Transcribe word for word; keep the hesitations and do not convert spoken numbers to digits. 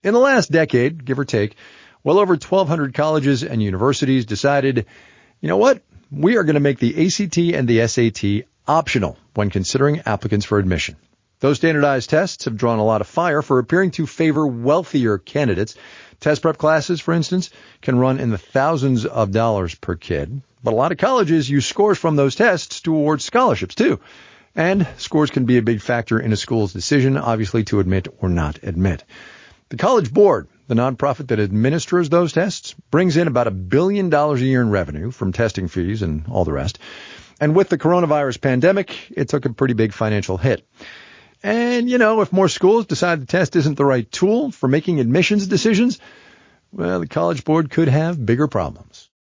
In the last decade, give or take, well over twelve hundred colleges and universities decided, you know what? We are going to make the A C T and the S A T optional when considering applicants for admission. Those standardized tests have drawn a lot of fire for appearing to favor wealthier candidates. Test prep classes, for instance, can run in the thousands of dollars per kid. But a lot of colleges use scores from those tests to award scholarships, too. And scores can be a big factor in a school's decision, obviously, to admit or not admit. The College Board, the nonprofit that administers those tests, brings in about a billion dollars a year in revenue from testing fees and all the rest. And with the coronavirus pandemic, it took a pretty big financial hit. And, you know, if more schools decide the test isn't the right tool for making admissions decisions, well, the College Board could have bigger problems.